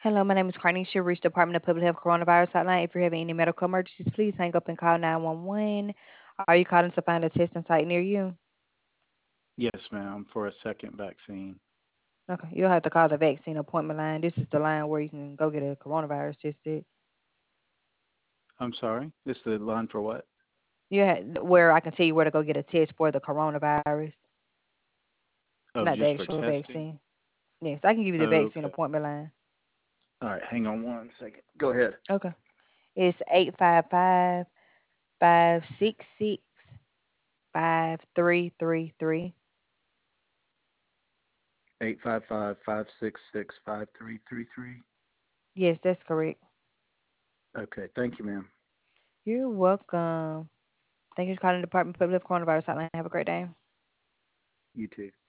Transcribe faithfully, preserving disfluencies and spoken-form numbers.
Hello, my name is Carnisha. You reached Department of Public Health Coronavirus Hotline. If you're having any medical emergencies, please hang up and call nine one one. Are you calling to find a testing site near you? Yes, ma'am, for a second vaccine. Okay, you'll have to call the vaccine appointment line. This is the line where you can go get a coronavirus tested. I'm sorry, it's the line for what? You have, where I can tell you where to go get a test for the coronavirus, Oh, not the just for actual testing? vaccine. Yes, I can give you the vaccine Okay. appointment line. All right, hang on one second. Go ahead. Okay, it's eight five five five six six five three three three. Eight five five five six six five three three three. Yes, that's correct. Okay, thank you, ma'am. You're welcome. Thank you for calling the Department of Public Health Coronavirus Hotline. Have a great day. You too.